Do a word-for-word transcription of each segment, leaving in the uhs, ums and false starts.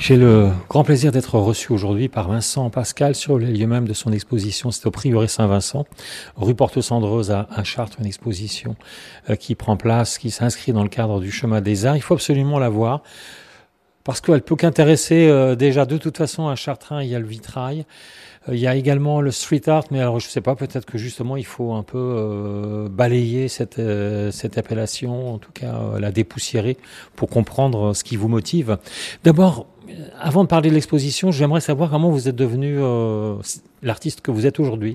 J'ai le grand plaisir d'être reçu aujourd'hui par Vincent Pascal sur les lieux même de son exposition. C'est au Prieuré Saint-Vincent, rue Porte-Cendreuse à, à Chartres, une exposition euh, qui prend place, qui s'inscrit dans le cadre du chemin des arts. Il faut absolument la voir parce qu'elle peut qu'intéresser euh, déjà de toute façon à Chartrain. Il y a le vitrail, euh, il y a également le street art, mais alors je ne sais pas, peut-être que justement il faut un peu euh, balayer cette, euh, cette appellation, en tout cas euh, la dépoussiérer pour comprendre ce qui vous motive. D'abord, avant de parler de l'exposition, j'aimerais savoir comment vous êtes devenu euh, l'artiste que vous êtes aujourd'hui.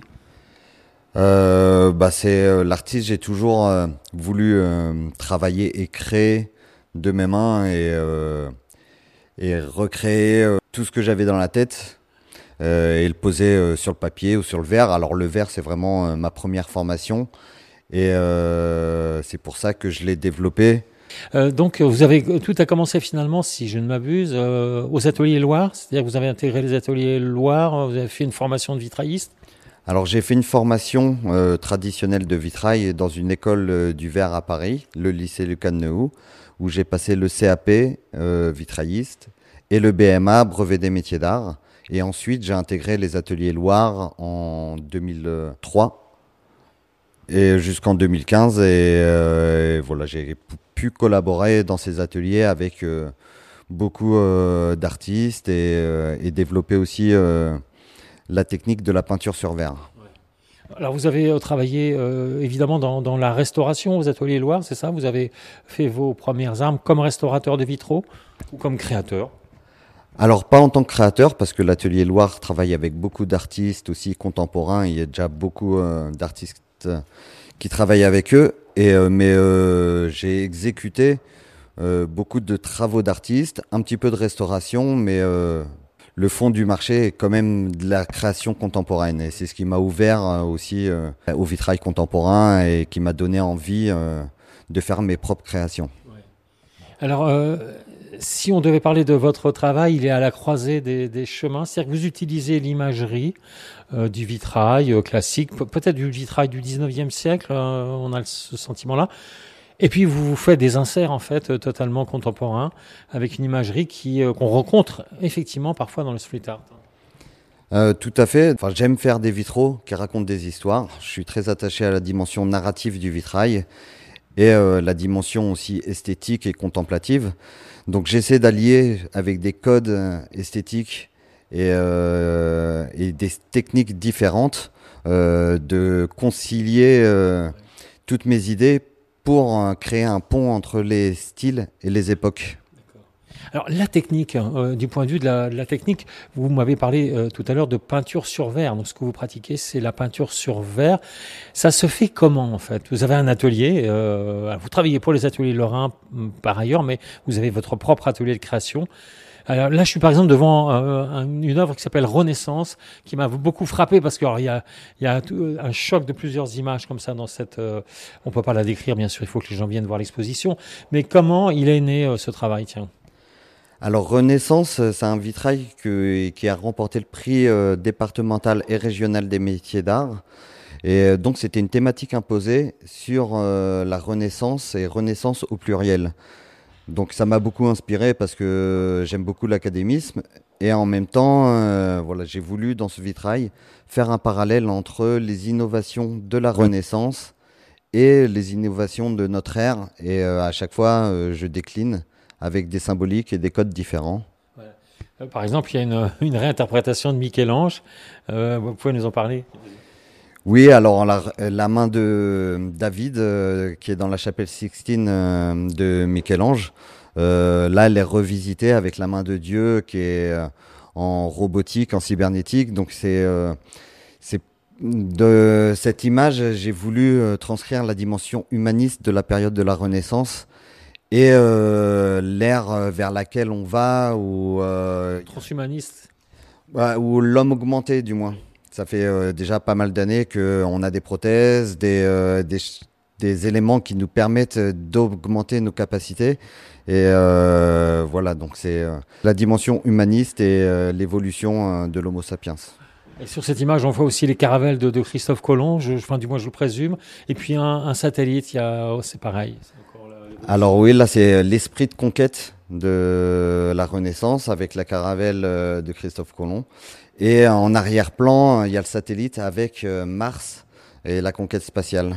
Euh, bah c'est euh, l'artiste. J'ai toujours euh, voulu euh, travailler et créer de mes mains et euh, et recréer euh, tout ce que j'avais dans la tête euh, et le poser euh, sur le papier ou sur le verre. Alors le verre, c'est vraiment euh, ma première formation et euh, c'est pour ça que je l'ai développé. Euh, donc, vous avez tout a commencé finalement, si je ne m'abuse, euh, aux ateliers Loire. C'est-à-dire que vous avez intégré les ateliers Loire, vous avez fait une formation de vitrailliste. Alors j'ai fait une formation euh, traditionnelle de vitrail dans une école euh, du verre à Paris, le lycée Lucas de Neuilly, où j'ai passé le C A P euh, vitrailliste et le B M A brevet des métiers d'art. Et ensuite j'ai intégré les ateliers Loire en deux mille trois et jusqu'en deux mille quinze et, euh, et voilà, j'ai p- pu collaborer dans ces ateliers avec euh, beaucoup euh, d'artistes et, euh, et développer aussi euh, la technique de la peinture sur verre. Alors, vous avez euh, travaillé euh, évidemment dans, dans la restauration aux ateliers Loire, c'est ça? Vous avez fait vos premières armes comme restaurateur de vitraux ou comme créateur? Alors pas en tant que créateur, parce que l'atelier Loire travaille avec beaucoup d'artistes aussi contemporains. Il y a déjà beaucoup euh, d'artistes euh, qui travaillent avec eux. Et, euh, mais euh, j'ai exécuté euh, beaucoup de travaux d'artistes, un petit peu de restauration, mais euh, le fond du marché est quand même de la création contemporaine. Et c'est ce qui m'a ouvert euh, aussi euh, au vitrail contemporain et qui m'a donné envie euh, de faire mes propres créations. Alors, euh, si on devait parler de votre travail, il est à la croisée des, des chemins. C'est-à-dire que vous utilisez l'imagerie euh, du vitrail euh, classique, pe- peut-être du vitrail du dix-neuvième siècle, euh, on a le- ce sentiment-là. Et puis vous vous faites des inserts en fait euh, totalement contemporains avec une imagerie qui euh, qu'on rencontre effectivement parfois dans le street art. Euh, tout à fait. Enfin, j'aime faire des vitraux qui racontent des histoires. Je suis très attaché à la dimension narrative du vitrail et euh, la dimension aussi esthétique et contemplative. Donc j'essaie d'allier avec des codes euh, esthétiques et, euh, et des techniques différentes, euh, de concilier euh, toutes mes idées pour euh, créer un pont entre les styles et les époques. Alors la technique, hein, euh, du point de vue de la, de la technique, vous m'avez parlé euh, tout à l'heure de peinture sur verre. Donc ce que vous pratiquez, c'est la peinture sur verre. Ça se fait comment en fait? Vous avez un atelier, euh, vous travaillez pour les ateliers Lorrain hum, par ailleurs, mais vous avez votre propre atelier de création. Alors là, je suis par exemple devant euh, un- une œuvre qui s'appelle Renaissance, qui m'a beaucoup frappé parce qu'il y a, il y a tout- un choc de plusieurs images comme ça dans cette. Euh, on peut pas la décrire, bien sûr. Il faut que les gens viennent voir l'exposition. Mais comment il est né euh, ce travail, tiens? Alors Renaissance, euh, c'est un vitrail que- qui a remporté le prix euh, départemental et régional des métiers d'art. Et euh, donc c'était une thématique imposée sur euh, la Renaissance et Renaissance au pluriel. Donc ça m'a beaucoup inspiré parce que j'aime beaucoup l'académisme et en même temps, euh, voilà, j'ai voulu dans ce vitrail faire un parallèle entre les innovations de la Renaissance et les innovations de notre ère. Et euh, à chaque fois, euh, je décline avec des symboliques et des codes différents. Voilà. Euh, Par exemple, il y a une, une réinterprétation de Michel-Ange. Euh, vous pouvez nous en parler? Oui, alors la, la main de David, euh, qui est dans la chapelle Sixtine euh, de Michel-Ange, euh, là, elle est revisitée avec la main de Dieu qui est euh, en robotique, en cybernétique. Donc c'est euh, c'est de cette image, j'ai voulu euh, transcrire la dimension humaniste de la période de la Renaissance et euh, l'ère euh, vers laquelle on va, ou euh, Transhumaniste. ouais, ou l'homme augmenté du moins. Ça fait euh, déjà pas mal d'années qu'on a des prothèses, des, euh, des, ch- des éléments qui nous permettent euh, d'augmenter nos capacités. Et euh, voilà, donc c'est euh, la dimension humaniste et euh, l'évolution euh, de l'Homo sapiens. Et sur cette image, on voit aussi les caravelles de, de Christophe Colomb, je, enfin, du moins je le présume. Et puis un, un satellite, il y a, oh, c'est pareil. C'est encore la- l'évolution. Alors oui, là c'est l'esprit de conquête de la Renaissance avec la caravelle euh, de Christophe Colomb. Et en arrière-plan, il y a le satellite avec euh, Mars et la conquête spatiale.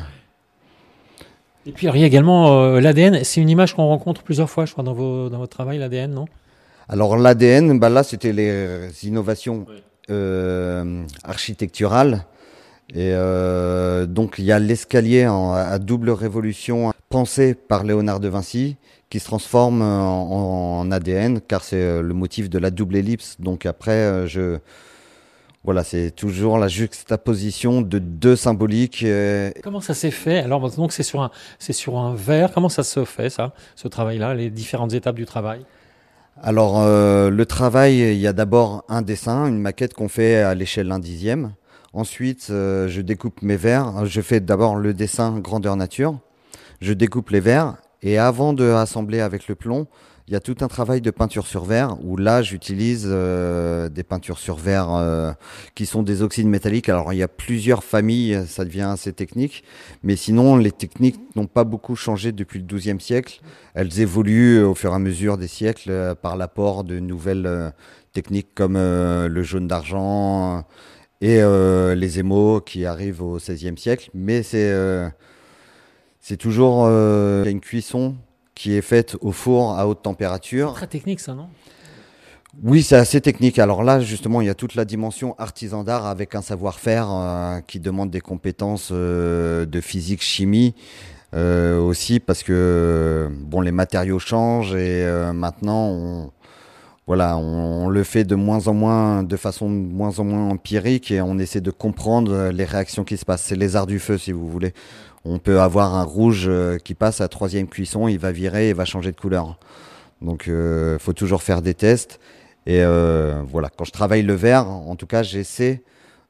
Et puis alors, il y a également euh, l'A D N. C'est une image qu'on rencontre plusieurs fois, je crois, dans, vos, dans votre travail, l'A D N, non? Alors l'A D N, bah là, c'était les innovations Oui. euh, architecturales. Et euh, donc il y a l'escalier en, à double révolution pensé par Léonard de Vinci qui se transforme en, en A D N car c'est le motif de la double ellipse. Donc après, je, voilà, c'est toujours la juxtaposition de deux symboliques. euh, Comment ça s'est fait? Alors donc c'est sur un, c'est sur un verre. Comment ça se fait ça, ce travail-là, les différentes étapes du travail? Alors euh, le travail, il y a d'abord un dessin, une maquette qu'on fait à l'échelle un dixième. Ensuite, euh, je découpe mes verres. Je fais d'abord le dessin grandeur nature. Je découpe les verres et avant de assembler avec le plomb, il y a tout un travail de peinture sur verre où là, j'utilise euh, des peintures sur verre euh, qui sont des oxydes métalliques. Alors, il y a plusieurs familles, ça devient assez technique. Mais sinon, les techniques n'ont pas beaucoup changé depuis le douzième siècle. Elles évoluent au fur et à mesure des siècles euh, par l'apport de nouvelles euh, techniques comme euh, le jaune d'argent et euh, les émaux qui arrivent au seizième siècle. Mais c'est euh, c'est toujours euh, une cuisson qui est faite au four à haute température. Très technique ça, non? Oui, c'est assez technique. Alors là, justement, il y a toute la dimension artisan d'art avec un savoir-faire euh, qui demande des compétences euh, de physique, chimie euh, aussi parce que bon, les matériaux changent et euh, maintenant on Voilà, on, on le fait de moins en moins, de façon de moins en moins empirique et on essaie de comprendre les réactions qui se passent. C'est les arts du feu, si vous voulez. On peut avoir un rouge qui passe à troisième cuisson, il va virer et va changer de couleur. Donc, il euh, faut toujours faire des tests. Et euh, voilà, quand je travaille le verre, en tout cas, j'essaie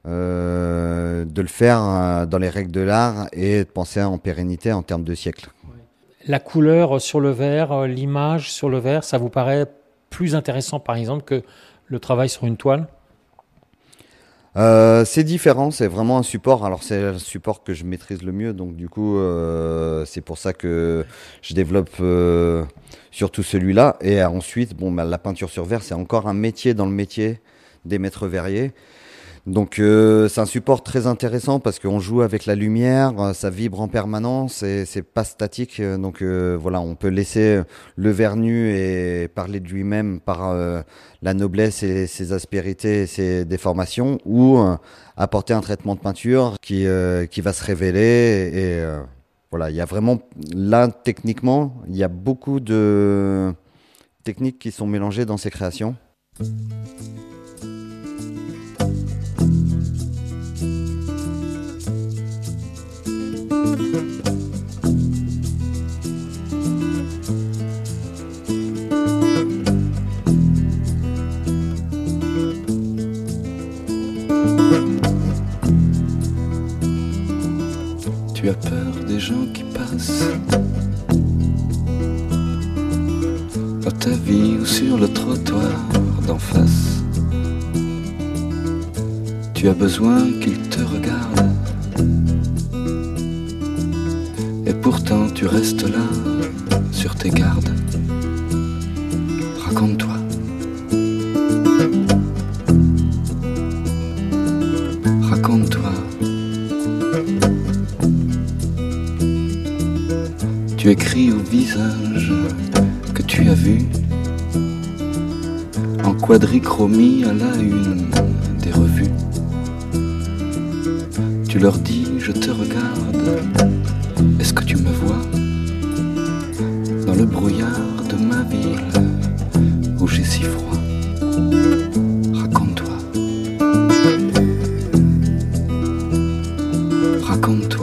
euh, de le faire dans les règles de l'art et de penser en pérennité en termes de siècle. La couleur sur le verre, l'image sur le verre, ça vous paraît plus intéressant par exemple que le travail sur une toile? euh, C'est différent, c'est vraiment un support. Alors c'est le support que je maîtrise le mieux, donc du coup euh, c'est pour ça que je développe euh, surtout celui-là. Et ensuite, bon, bah, la peinture sur verre, c'est encore un métier dans le métier des maîtres verriers. Donc euh, c'est un support très intéressant parce qu'on joue avec la lumière, euh, ça vibre en permanence et c'est pas statique. euh, Donc euh, voilà, on peut laisser le verre nu et parler de lui-même par euh, la noblesse et ses aspérités et ses déformations, ou euh, apporter un traitement de peinture qui euh, qui va se révéler. Et euh, voilà, il y a vraiment là techniquement, il y a beaucoup de techniques qui sont mélangées dans ces créations. Tu as peur des gens qui passent dans ta vie ou sur le trottoir d'en face. Tu as besoin qu'ils te regardent et pourtant tu restes là sur tes gardes. Raconte-toi. Raconte-toi. Tu écris au visage que tu as vu en quadrichromie à la une des revues. Tu leur dis je te regarde, est-ce que tu me vois dans le brouillard de ma ville où j'ai si froid. Raconte-toi. Raconte-toi.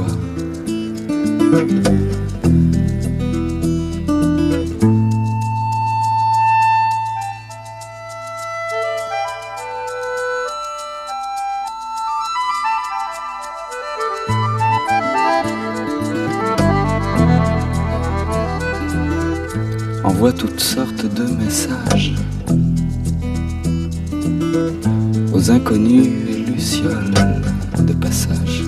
Envoie toutes sortes de messages aux inconnus et lucioles de passage.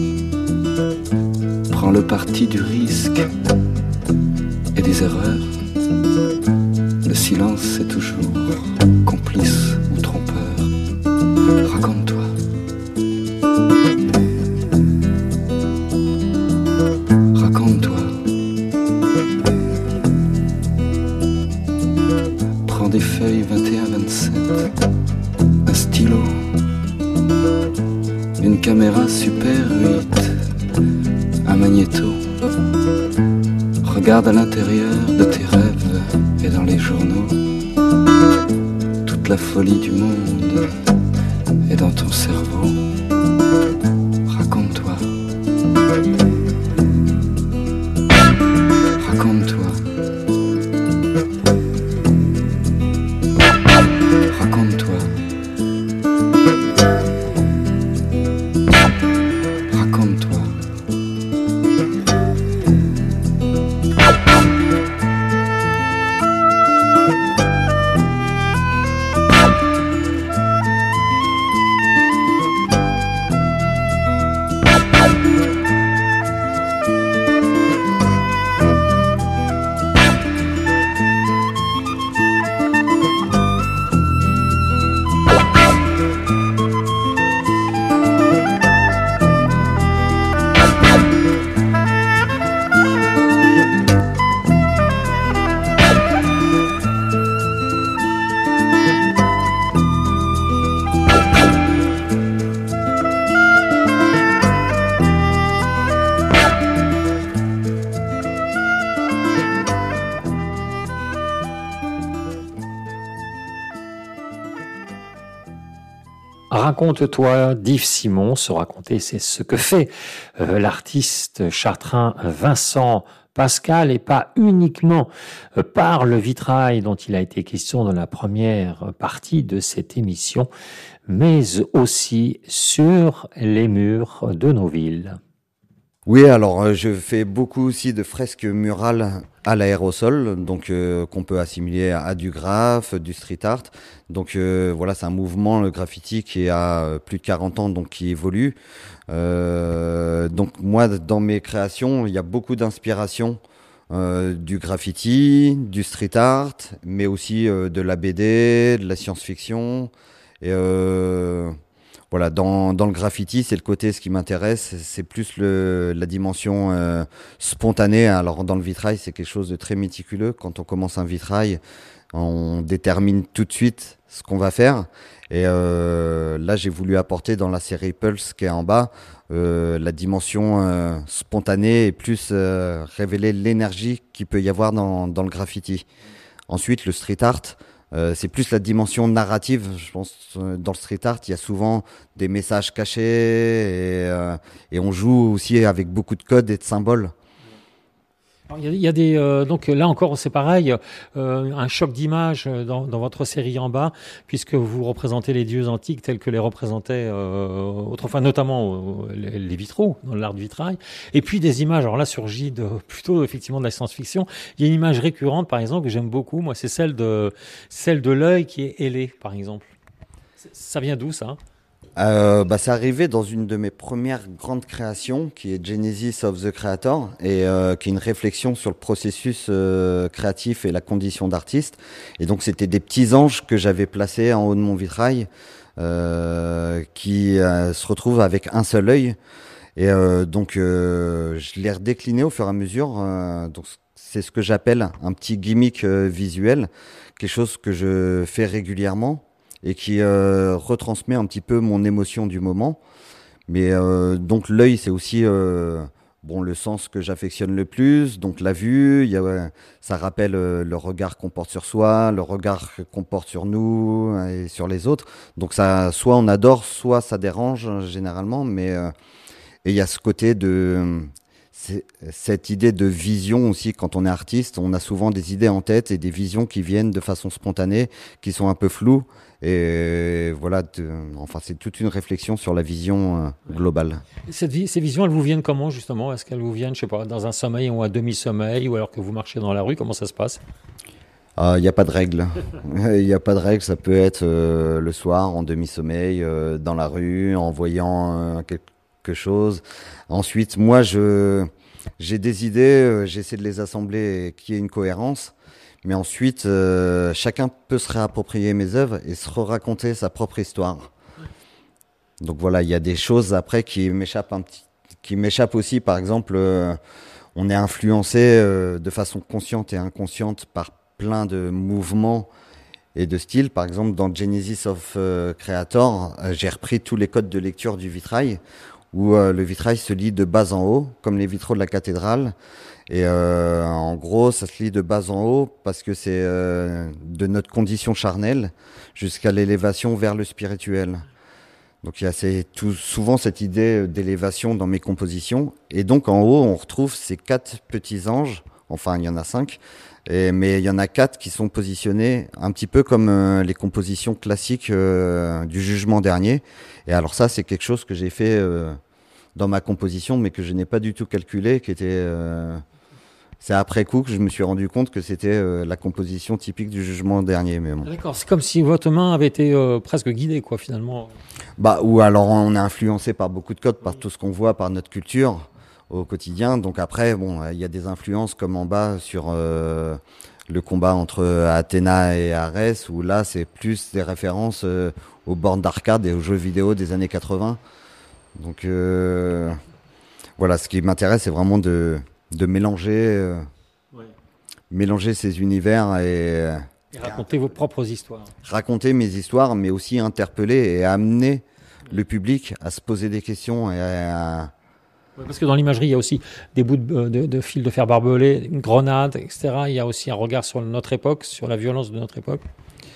Prends le parti du risque et des erreurs. Le silence c'est toujours complice ou trompeur. Raconte-toi. Raconte-toi. Prends des feuilles vingt et un vingt-sept, un stylo, une caméra Super huit, un magnéto. Regarde à l'intérieur de tes rêves et dans les journaux. Toute la folie du monde est dans ton cerveau. Raconte-toi. Raconte-toi. Raconte-toi. Raconte-toi. Raconte-toi d'Yves Simon. Se raconter, c'est ce que fait euh, l'artiste chartrain Vincent Pascal, et pas uniquement euh, par le vitrail dont il a été question dans la première partie de cette émission, mais aussi sur les murs de nos villes. Oui, alors euh, je fais beaucoup aussi de fresques murales à l'aérosol, donc euh, qu'on peut assimiler à, à du graphe, du street art. Donc euh, voilà, c'est un mouvement, le graffiti, qui a euh, plus de quarante ans, donc qui évolue. Euh, donc moi, dans mes créations, il y a beaucoup d'inspiration euh, du graffiti, du street art, mais aussi euh, de la B D, de la science-fiction. Et euh, voilà, dans, dans le graffiti, c'est le côté, ce qui m'intéresse, c'est plus le, la dimension euh, spontanée. Alors dans le vitrail, c'est quelque chose de très méticuleux. Quand on commence un vitrail, on détermine tout de suite ce qu'on va faire. Et euh, là, j'ai voulu apporter dans la série Pulse qui est en bas euh, la dimension euh, spontanée et plus euh, révéler l'énergie qu'il peut y avoir dans, dans le graffiti. Ensuite, le street art. Euh, c'est plus la dimension narrative. Je pense euh, dans le street art, il y a souvent des messages cachés et, euh, et on joue aussi avec beaucoup de codes et de symboles. Alors, il y a, il y a des euh, donc là encore c'est pareil, euh, un choc d'image dans, dans votre série en bas, puisque vous représentez les dieux antiques tels que les représentaient euh, autrefois, notamment euh, les, les vitraux dans l'art du vitrail, et puis des images. Alors là surgit de, plutôt effectivement de la science-fiction. Il y a une image récurrente par exemple que j'aime beaucoup, moi, c'est celle de celle de l'œil qui est ailé par exemple. Ça vient d'où ça? Euh, bah, c'est arrivé dans une de mes premières grandes créations, qui est Genesis of the Creator, et euh, qui est une réflexion sur le processus euh, créatif et la condition d'artiste. Et donc, c'était des petits anges que j'avais placés en haut de mon vitrail, euh, qui euh, se retrouvent avec un seul œil. Et euh, donc, euh, je l'ai redécliné au fur et à mesure. Euh, donc, c'est ce que j'appelle un petit gimmick euh, visuel, quelque chose que je fais régulièrement et qui euh, retransmet un petit peu mon émotion du moment. Mais euh, donc l'œil, c'est aussi euh, bon, le sens que j'affectionne le plus. Donc la vue, il y a, ouais, ça rappelle euh, le regard qu'on porte sur soi, le regard qu'on porte sur nous et sur les autres. Donc ça, soit on adore, soit ça dérange généralement. Mais euh, et il y a ce côté de... C'est cette idée de vision aussi. Quand on est artiste, on a souvent des idées en tête et des visions qui viennent de façon spontanée, qui sont un peu floues. Et voilà, de, enfin, c'est toute une réflexion sur la vision euh, globale. Cette vie, ces visions, elles vous viennent comment justement? Est-ce qu'elles vous viennent, je sais pas, dans un sommeil ou un demi-sommeil, ou alors que vous marchez dans la rue? Comment ça se passe? Il euh, n'y a pas de règle. Il n'y a pas de règle. Ça peut être euh, le soir, en demi-sommeil, euh, dans la rue, en voyant euh, quelque chose. Ensuite, moi, je, j'ai des idées, euh, j'essaie de les assembler et qu'il y ait une cohérence. Mais ensuite, euh, chacun peut se réapproprier mes œuvres et se raconter sa propre histoire. Donc voilà, il y a des choses après qui m'échappent un petit, qui m'échappent aussi. Par exemple, euh, on est influencé euh, de façon consciente et inconsciente par plein de mouvements et de styles. Par exemple, dans Genesis of euh, Creator, euh, j'ai repris tous les codes de lecture du vitrail, où euh, le vitrail se lit de bas en haut, comme les vitraux de la cathédrale. Et euh, en gros, ça se lit de bas en haut parce que c'est euh, de notre condition charnelle jusqu'à l'élévation vers le spirituel. Donc il y a c'est tout, souvent cette idée d'élévation dans mes compositions. Et donc en haut, on retrouve ces quatre petits anges. Enfin, il y en a cinq. Et, mais il y en a quatre qui sont positionnés un petit peu comme euh, les compositions classiques euh, du Jugement dernier. Et alors ça, c'est quelque chose que j'ai fait euh, dans ma composition, mais que je n'ai pas du tout calculé, qui était... Euh, c'est après coup que je me suis rendu compte que c'était euh, la composition typique du Jugement dernier. Mais bon. D'accord, c'est comme si votre main avait été euh, presque guidée, quoi, finalement. Bah, ou alors on est influencé par beaucoup de codes, par tout ce qu'on voit, par notre culture au quotidien. Donc après, bon, il y a des influences comme en bas sur euh, le combat entre Athéna et Arès, où là c'est plus des références euh, aux bornes d'arcade et aux jeux vidéo des années quatre-vingts. Donc euh, voilà, ce qui m'intéresse, c'est vraiment de, de mélanger, euh, ouais. mélanger ces univers et, et raconter et, vos propres histoires. Raconter mes histoires, mais aussi interpeller et amener le public à se poser des questions et à... Parce que dans l'imagerie, il y a aussi des bouts de, de, de fils de fer barbelé, une grenade, et cetera. Il y a aussi un regard sur notre époque, sur la violence de notre époque.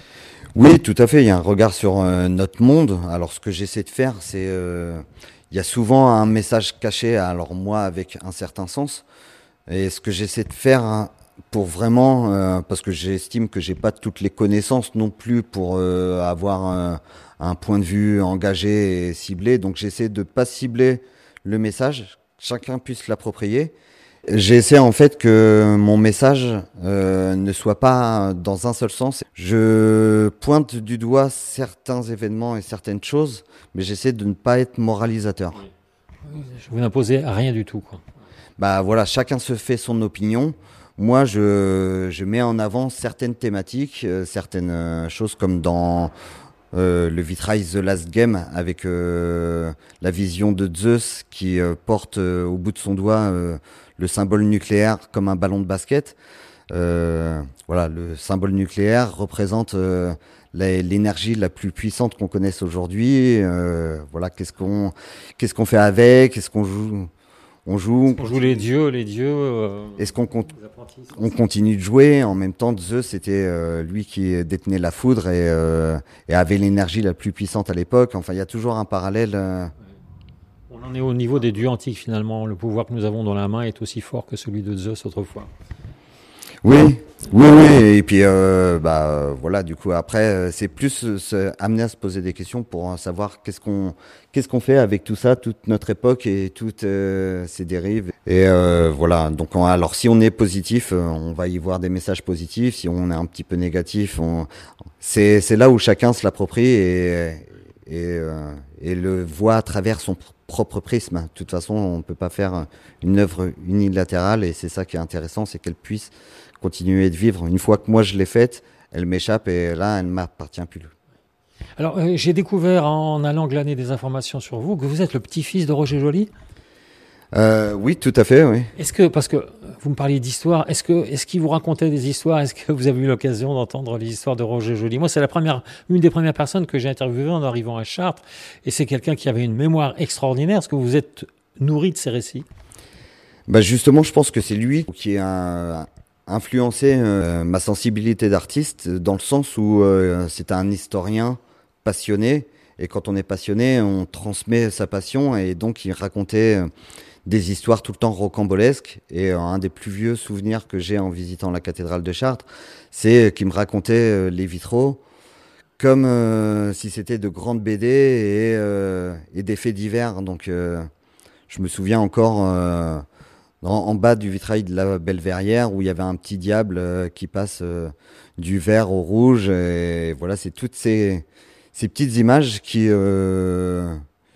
Oui, tout à fait. Il y a un regard sur euh, notre monde. Alors, ce que j'essaie de faire, c'est... Euh, il y a souvent un message caché, alors moi, avec un certain sens. Et ce que j'essaie de faire hein, pour vraiment... Euh, parce que j'estime que j'ai pas toutes les connaissances non plus pour euh, avoir un, un point de vue engagé et ciblé. Donc, j'essaie de pas cibler le message, chacun puisse l'approprier. J'essaie en fait que mon message euh, ne soit pas dans un seul sens. Je pointe du doigt certains événements et certaines choses, mais j'essaie de ne pas être moralisateur. Je vous n'imposez rien du tout, quoi. Bah voilà, chacun se fait son opinion. Moi, je, je mets en avant certaines thématiques, euh, certaines euh, choses comme dans... Euh, le vitrail The Last Game avec euh, la vision de Zeus qui euh, porte euh, au bout de son doigt euh, le symbole nucléaire comme un ballon de basket. Euh, voilà, le symbole nucléaire représente euh, la, l'énergie la plus puissante qu'on connaisse aujourd'hui. Euh, voilà, qu'est-ce qu'on qu'est-ce qu'on fait avec, qu'est-ce qu'on joue. On joue, on joue les dieux, les dieux. Euh, Est-ce qu'on compte, on continue de jouer en même temps? Zeus, c'était euh, lui qui détenait la foudre et, euh, et avait l'énergie la plus puissante à l'époque. Enfin, il y a toujours un parallèle. Euh... On en est au niveau des dieux antiques finalement. Le pouvoir que nous avons dans la main est aussi fort que celui de Zeus autrefois. Oui, oui, oui. Et puis, euh, bah, voilà. Du coup, après, c'est plus se, amener à se poser des questions pour savoir qu'est-ce qu'on, qu'est-ce qu'on fait avec tout ça, toute notre époque et toutes euh, ces dérives. Et euh, voilà. Donc, on, alors, si on est positif, on va y voir des messages positifs. Si on est un petit peu négatif, on, c'est, c'est là où chacun se l'approprie et et, euh, et le voit à travers son propre prisme. De toute façon, on ne peut pas faire une œuvre unilatérale et c'est ça qui est intéressant, c'est qu'elle puisse continuer de vivre. Une fois que moi je l'ai faite, elle m'échappe et là, elle ne m'appartient plus. Alors, euh, j'ai découvert en allant glaner des informations sur vous que vous êtes le petit-fils de Roger Joly. Euh, oui, tout à fait, oui. Est-ce que, parce que vous me parliez d'histoire, est-ce que, est-ce qu'il vous racontait des histoires? Est-ce que vous avez eu l'occasion d'entendre les histoires de Roger Joly? Moi, c'est la première, une des premières personnes que j'ai interviewées en arrivant à Chartres, et c'est quelqu'un qui avait une mémoire extraordinaire. Est-ce que vous êtes nourri de ses récits? Bah justement, je pense que c'est lui qui a influencé euh, ma sensibilité d'artiste, dans le sens où euh, c'est un historien passionné, et quand on est passionné, on transmet sa passion, et donc il racontait euh, des histoires tout le temps rocambolesques. Et euh, un des plus vieux souvenirs que j'ai en visitant la cathédrale de Chartres, c'est qu'il me racontait euh, les vitraux comme euh, si c'était de grandes B D et, euh, et des faits divers. Donc euh, je me souviens encore euh, en, en bas du vitrail de la Belverrière où il y avait un petit diable euh, qui passe euh, du vert au rouge. Et voilà, c'est toutes ces, ces petites images qui, euh,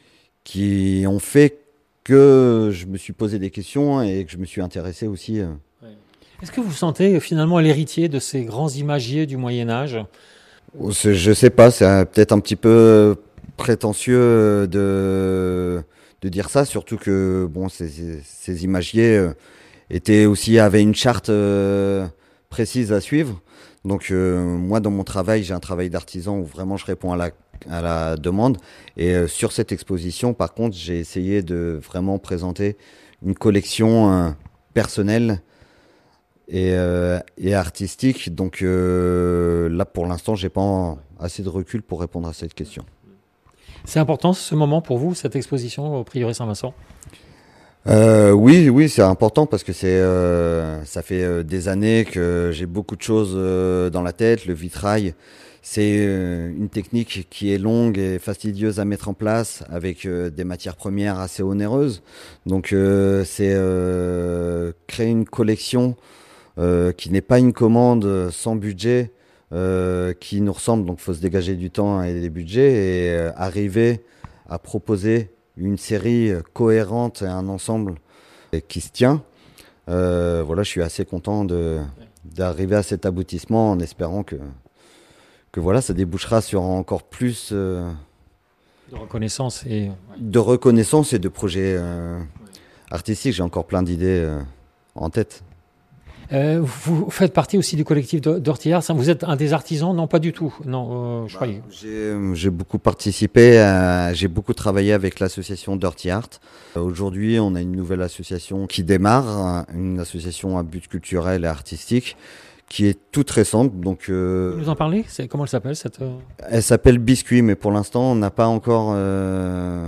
qui ont fait que je me suis posé des questions et que je me suis intéressé aussi. Euh. Ouais. Est-ce que vous vous sentez finalement l'héritier de ces grands imagiers du Moyen-Âge ? Je sais pas, c'est un- peut-être un petit peu prétentieux de, de dire ça, surtout que bon, ces, ces- ces imagiers euh, étaient aussi, avaient une charte euh, précise à suivre. Donc euh, moi, dans mon travail, j'ai un travail d'artisan où vraiment je réponds à la, à la demande. Et euh, sur cette exposition, par contre, j'ai essayé de vraiment présenter une collection euh, personnelle et, euh, et artistique. Donc euh, là, pour l'instant, j'ai pas en- assez de recul pour répondre à cette question. C'est important ce moment pour vous, cette exposition au Prieuré Saint-Vincent ? Euh, oui, oui, c'est important parce que c'est, euh, ça fait euh, des années que j'ai beaucoup de choses euh, dans la tête. Le vitrail, c'est euh, une technique qui est longue et fastidieuse à mettre en place avec euh, des matières premières assez onéreuses. Donc, euh, c'est euh, créer une collection euh, qui n'est pas une commande sans budget, euh, qui nous ressemble. Donc, faut se dégager du temps et des budgets et euh, arriver à proposer une série cohérente et un ensemble qui se tient. Euh, voilà, je suis assez content de, d'arriver à cet aboutissement en espérant que, que voilà, ça débouchera sur encore plus euh, De reconnaissance et... de reconnaissance et de projets euh, artistiques. J'ai encore plein d'idées euh, en tête. Euh, vous faites partie aussi du collectif de- Dirty Arts. Vous êtes un des artisans ? Non, pas du tout. Non, euh, je croyais. J'ai, j'ai beaucoup participé, à- j'ai beaucoup travaillé avec l'association Dirty Art. Euh, Aujourd'hui, on a une nouvelle association qui démarre, hein, une association à but culturel et artistique, qui est toute récente. Donc, euh, Vous nous en parlez ? C'est, comment elle s'appelle cette... euh, elle s'appelle Biscuit, mais pour l'instant, on n'a pas encore. euh,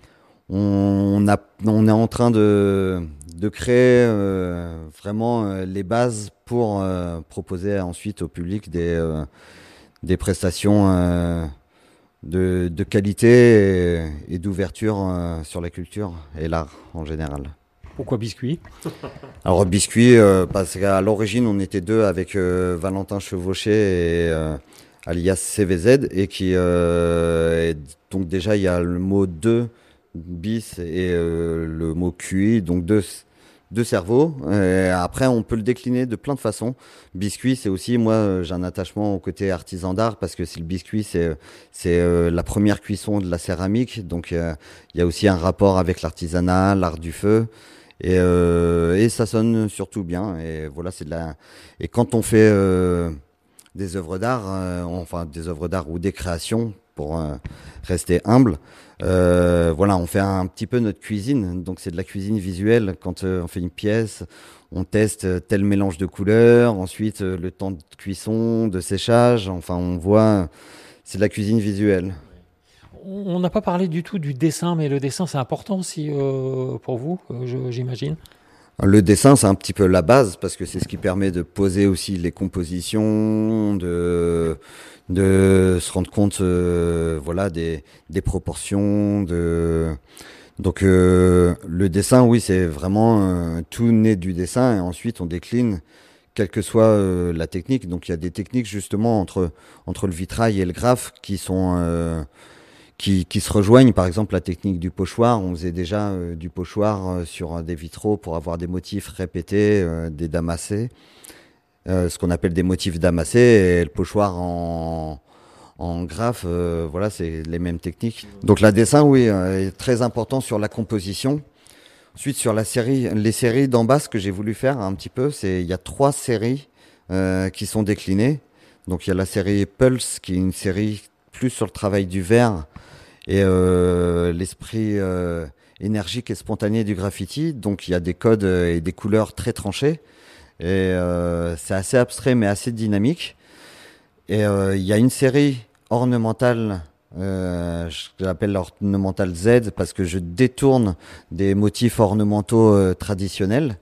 on, a, on est en train de, de créer euh, vraiment euh, les bases pour euh, proposer ensuite au public des, euh, des prestations euh, de, de qualité et, et d'ouverture euh, sur la culture et l'art en général. Pourquoi Biscuit ? Alors Biscuit, euh, parce qu'à l'origine on était deux avec euh, Valentin Chevauché et euh, alias C V Z et qui euh, et donc déjà il y a le mot deux bis et euh, le mot Q I, donc deux deux cerveaux. Et après on peut le décliner de plein de façons. Biscuit, c'est aussi, moi j'ai un attachement au côté artisan d'art parce que c'est le biscuit, c'est c'est euh, la première cuisson de la céramique, donc euh, il y a aussi un rapport avec l'artisanat, l'art du feu. Et, euh, et ça sonne surtout bien. Et voilà, c'est de la. Et quand on fait euh, des œuvres d'art, euh, enfin des œuvres d'art ou des créations, pour euh, rester humble, euh, voilà, on fait un petit peu notre cuisine. Donc c'est de la cuisine visuelle. Quand euh, on fait une pièce, on teste tel mélange de couleurs. Ensuite, euh, le temps de cuisson, de séchage. Enfin, on voit. C'est de la cuisine visuelle. On n'a pas parlé du tout du dessin, mais le dessin, c'est important aussi euh, pour vous, euh, je- j'imagine. Le dessin, c'est un petit peu la base parce que c'est ce qui permet de poser aussi les compositions, de de se rendre compte, euh, voilà, des des proportions, de donc euh, le dessin, oui, c'est vraiment euh, tout naît du dessin et ensuite on décline, quelle que soit euh, la technique. Donc il y a des techniques justement entre entre le vitrail et le graphe qui sont euh, qui, qui se rejoignent. Par exemple, la technique du pochoir. On faisait déjà euh, du pochoir euh, sur euh, des vitraux pour avoir des motifs répétés, euh, des damassés, euh, ce qu'on appelle des motifs damassés. Et le pochoir en, en graphe, euh, voilà, c'est les mêmes techniques. Donc, la dessin, oui, euh, est très important sur la composition. Ensuite, sur la série, les séries d'en bas, ce que j'ai voulu faire un petit peu, c'est il y a trois séries euh, qui sont déclinées. Donc, il y a la série Pulse, qui est une série plus sur le travail du verre et euh, l'esprit euh, énergique et spontané du graffiti. Donc il y a des codes et des couleurs très tranchées. Et euh, c'est assez abstrait mais assez dynamique. Et euh, il y a une série ornementale, euh, je l'appelle l'ornementale Z parce que je détourne des motifs ornementaux euh, traditionnels.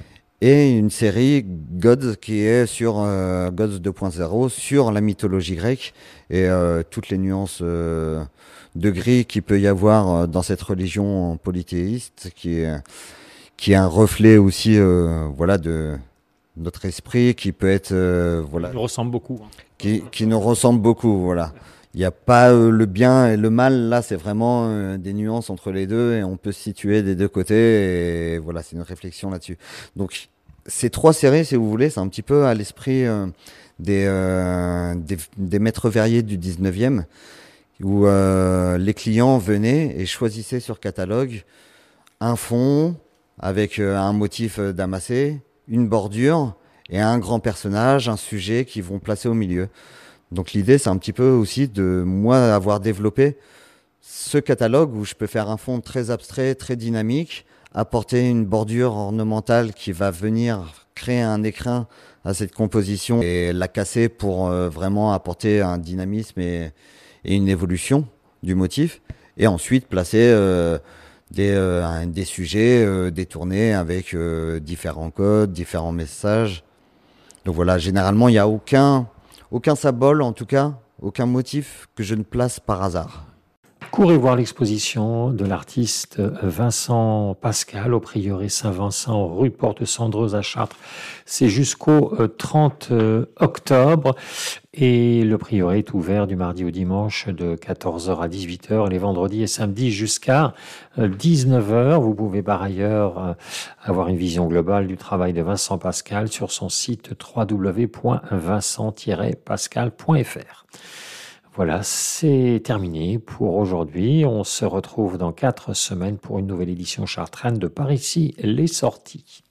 Et une série Gods qui est sur euh, Gods deux point zéro, sur la mythologie grecque et euh, toutes les nuances euh, de gris qu'il peut y avoir dans cette religion polythéiste qui est, qui est un reflet aussi euh, voilà, de notre esprit qui peut être euh, voilà, Il ressemble beaucoup. qui, qui nous ressemble beaucoup. Voilà. Il n'y a pas euh, le bien et le mal, là c'est vraiment euh, des nuances entre les deux et on peut se situer des deux côtés et voilà, c'est une réflexion là-dessus. Donc ces trois séries, si vous voulez, c'est un petit peu à l'esprit euh, des, euh, des, des maîtres verriers du dix-neuvième, où euh, les clients venaient et choisissaient sur catalogue un fond avec euh, un motif damassé, une bordure et un grand personnage, un sujet qu'ils vont placer au milieu. Donc l'idée, c'est un petit peu aussi de moi avoir développé ce catalogue où je peux faire un fond très abstrait, très dynamique, apporter une bordure ornementale qui va venir créer un écrin à cette composition et la casser pour euh, vraiment apporter un dynamisme et, et une évolution du motif. Et ensuite placer euh, des, euh, des sujets euh, détournés avec euh, différents codes, différents messages. Donc voilà, généralement, il n'y a aucun, aucun symbole, en tout cas, aucun motif que je ne place par hasard. Courez voir l'exposition de l'artiste Vincent Pascal au prieuré Saint-Vincent, rue Porte-Cendreuse à Chartres. C'est jusqu'au trente octobre et le prieuré est ouvert du mardi au dimanche de quatorze heures à dix-huit heures, les vendredis et samedis jusqu'à dix-neuf heures. Vous pouvez par ailleurs avoir une vision globale du travail de Vincent Pascal sur son site w w w point vincent tiret pascal point f r. Voilà, c'est terminé pour aujourd'hui. On se retrouve dans quatre semaines pour une nouvelle édition chartraine de Par ici les sorties.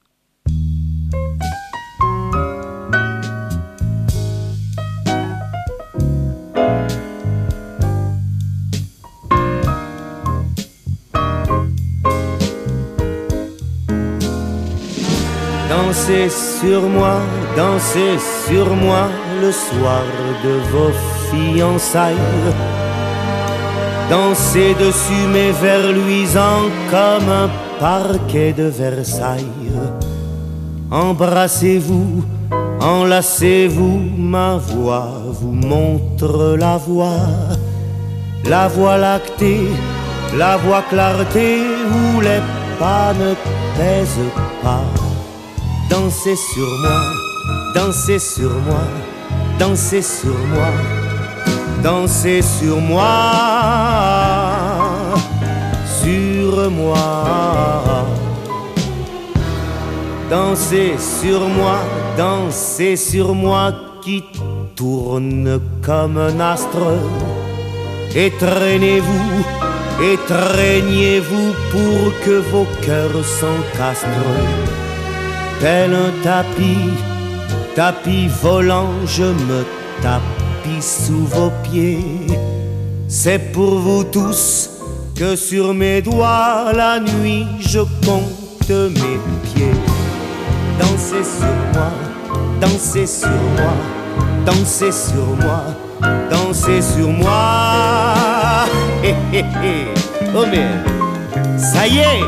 Dansez sur moi, dansez sur moi le soir de vos fiançailles. Dansez dessus mes vers luisants comme un parquet de Versailles. Embrassez-vous, enlacez-vous, ma voix vous montre la voie. La voie lactée, la voie clarté où les pas ne pèsent pas. Dansez sur moi, dansez sur moi, dansez sur moi, dansez sur moi, sur moi. Dansez sur moi, dansez sur moi qui tourne comme un astre. Étreignez-vous, étreignez-vous pour que vos cœurs s'encastrent. Tel un tapis, tapis volant, je me tapis sous vos pieds. C'est pour vous tous que sur mes doigts la nuit je compte mes pieds. Dansez sur moi, dansez sur moi, dansez sur moi, dansez sur moi. Hé hé hé, oh mais ça y est.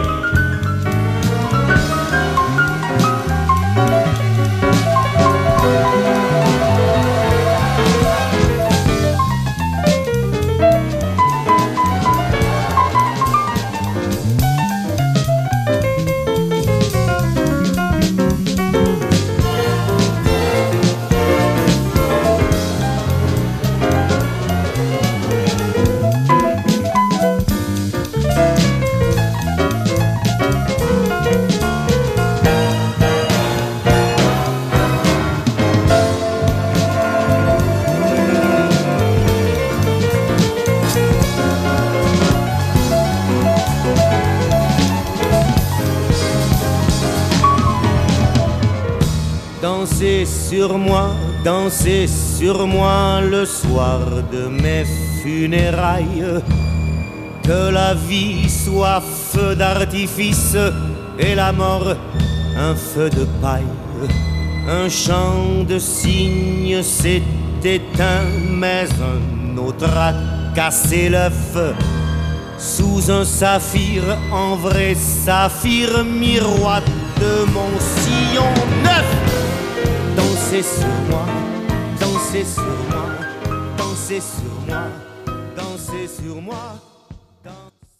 Dansez sur moi, dansez sur moi le soir de mes funérailles. Que la vie soit feu d'artifice et la mort un feu de paille. Un chant de cygne s'est éteint, mais un autre a cassé l'œuf. Sous un saphir, en vrai saphir, miroite de mon sillon neuf. Dansez sur moi, dansez sur moi, dansez sur moi, dansez sur moi.